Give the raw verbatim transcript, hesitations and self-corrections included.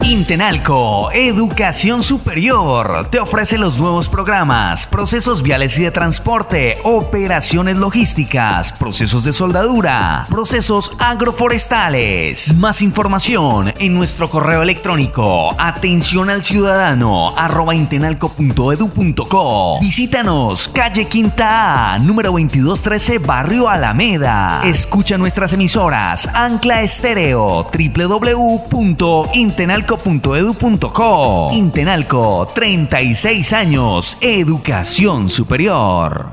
Intenalco Educación Superior te ofrece los nuevos programas, procesos viales y de transporte, operaciones logísticas, procesos de soldadura, procesos agroforestales. Más información en nuestro correo electrónico atención al ciudadano arroba intenalco punto edu punto co. Visítanos, calle Quinta A, número veintidós trece, Barrio Alameda. Escucha nuestras emisoras Ancla Estéreo, doble u doble u doble u punto intenalco punto edu punto co. Intenalco, treinta y seis años, educación superior.